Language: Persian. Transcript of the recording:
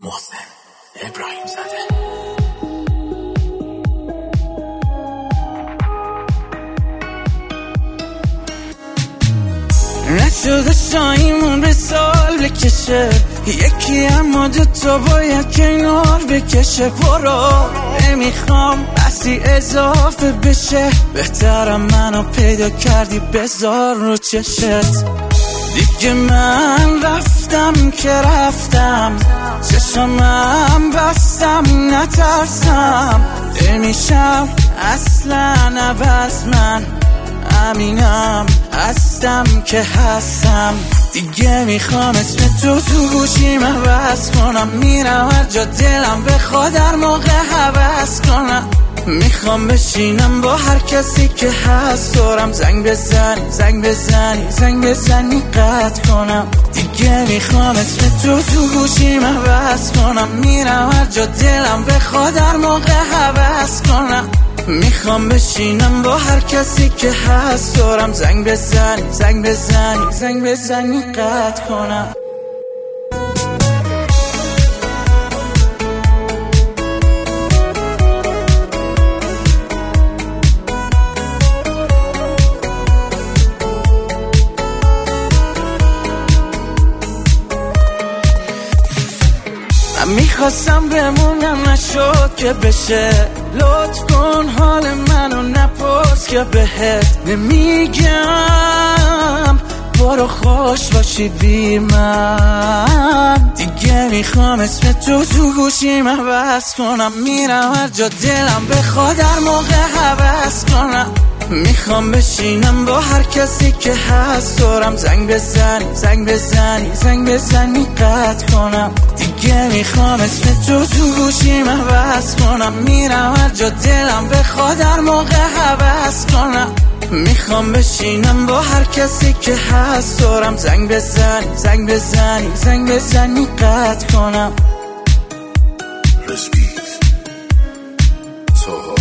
محسن ابراهیم زاده. نشده شایمون به سال بکشه یکی، اما دوتا باید کنار بکشه. برو نمیخوام بسی اضافه بشه، بهترم منو پیدا کردی بذار رو چشت. دیگه من رفتم که رفتم، چشمم بستم نترسم. نمیشم اصلا عوض، من امینم هستم که هستم. دیگه میخوام اسم تو گوشیم عوض کنم، میرم هر جا دلم بخواد هر موقع هوس کنم. میخوام بشینم با هر کسی که هست دورم، زنگ بزنی قطع کنم. دیگه میخوام اسم تو گوشیم عوض کنم، میرم هر جا دلم بخواد هر موقع هوس کنم. میخوام بشینم با هر کسی که هست دورم، زنگ بزنی قطع کنم. من میخواستم بمونم نشد که بشه، لطف کن حال منو نپرس که بهت نمیگم. برو خوش باشی بی من. دیگه میخوام اسم تو گوشیم عوض کنم، میرم هر جا دلم بخواد هر موقع هوس کنم. میخوام بشینم با هر کسی که هست دورم، زنگ بزنی قطع کنم. دیگه میخوام اسم تو گوشیم عوض کنم، میرم هر جا دلم بخواد هر موقع هوس کنم. میخوام بشینم با هر کسی که هست دورم، زنگ بزنی قطع کنم. رسپید ساها